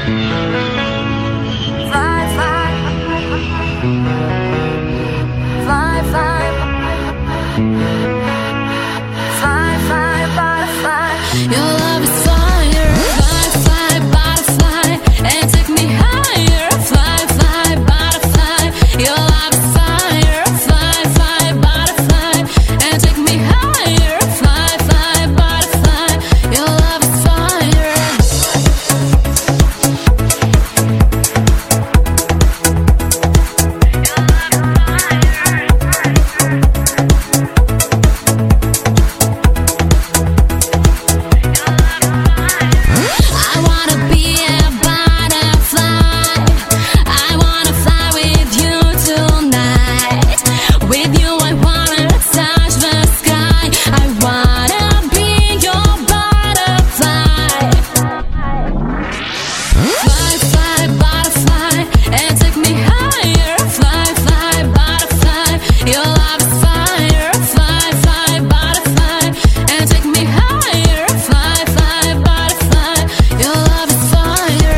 Fly, fly, fly, fly, fly, fly, butterfly. Your love is fire. Fly, fly, butterfly, and take me higher. Fly, fly, butterfly. Your love is fire. Fly, fly, butterfly, and take me higher. Fly, fly, butterfly. Your love is fire. I wanna be a butterfly. I wanna fly with you tonight. With you I wanna touch the sky. I wanna be your butterfly. Fly, fly, butterfly, and take me higher. Fly, fly, butterfly, your love is fire. Fly, fly, butterfly, and take me higher. Fly, fly, butterfly, your love is fire.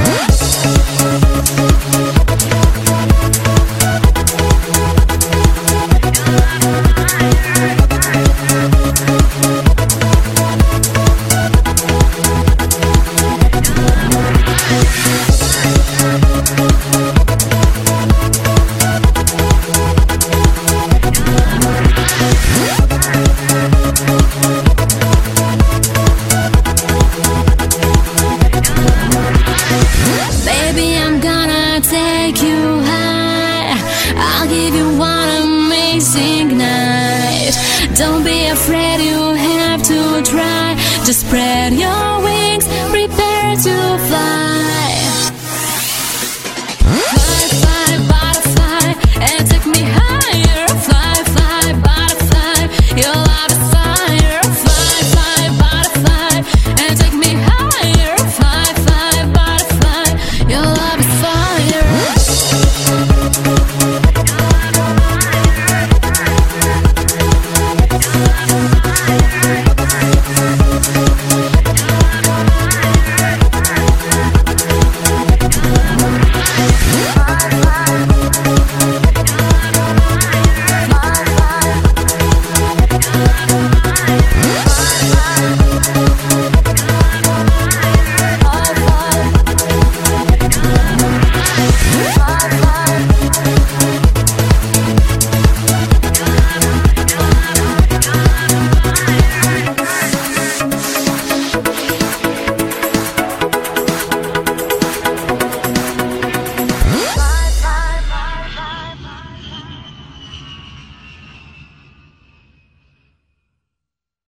Baby, I'm gonna take you high. I'll give you one amazing night. Don't be afraid, you have to try. Just spread your